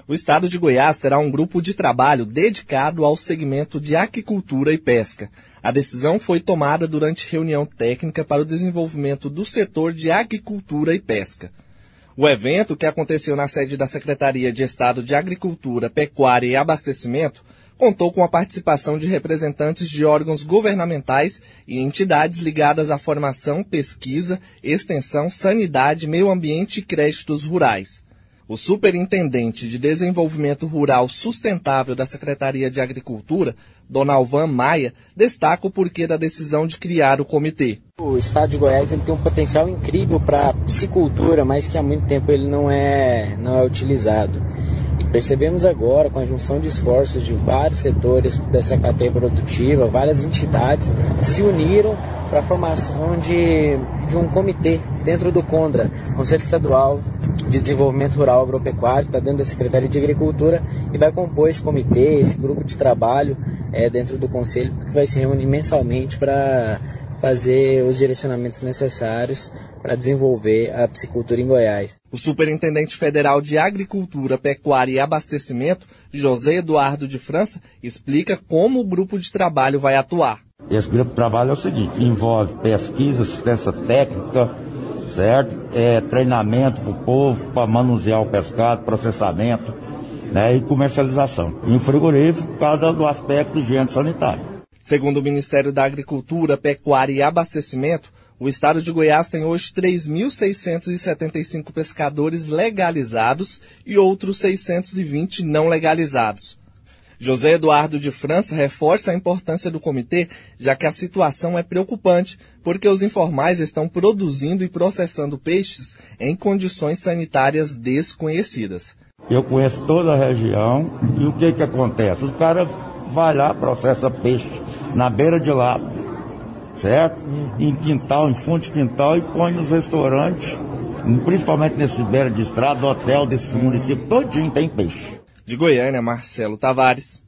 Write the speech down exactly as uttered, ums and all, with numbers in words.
O estado de Goiás terá um grupo de trabalho dedicado ao segmento de aquicultura e pesca. A decisão foi tomada durante reunião técnica para o desenvolvimento do setor de aquicultura e pesca. O evento, que aconteceu na sede da Secretaria de Estado de Agricultura, Pecuária e Abastecimento, contou com a participação de representantes de órgãos governamentais e entidades ligadas à formação, pesquisa, extensão, sanidade, meio ambiente e créditos rurais. O superintendente de Desenvolvimento Rural Sustentável da Secretaria de Agricultura, Donalvan Maia, destaca o porquê da decisão de criar o comitê. O estado de Goiás ele tem um potencial incrível para a piscicultura, mas que há muito tempo ele não é, não é utilizado. E percebemos agora, com a junção de esforços de vários setores dessa cadeia produtiva, várias entidades se uniram para a formação de, de um comitê dentro do CONDRA, Conselho Estadual de Desenvolvimento Rural Agropecuário, que está dentro da Secretaria de Agricultura, e vai compor esse comitê, esse grupo de trabalho é, dentro do Conselho, que vai se reunir mensalmente para fazer os direcionamentos necessários para desenvolver a piscicultura em Goiás. O Superintendente Federal de Agricultura, Pecuária e Abastecimento, José Eduardo de França, explica como o grupo de trabalho vai atuar. Esse grupo de trabalho é o seguinte: envolve pesquisa, assistência técnica, certo? É, treinamento para o povo, para manusear o pescado, processamento, né, e comercialização. E o frigorífico, por causa do aspecto higiênico sanitário. Segundo o Ministério da Agricultura, Pecuária e Abastecimento, o estado de Goiás tem hoje três mil seiscentos e setenta e cinco pescadores legalizados e outros seiscentos e vinte não legalizados. José Eduardo de França reforça a importância do comitê, já que a situação é preocupante, porque os informais estão produzindo e processando peixes em condições sanitárias desconhecidas. Eu conheço toda a região e o que que acontece? Os caras vão lá, processa peixe na beira de lago, certo? Em quintal, em fundo de quintal, e põe nos restaurantes, principalmente nesses beira de estrada, hotel desse município todinho tem peixe. De Goiânia, Marcelo Tavares.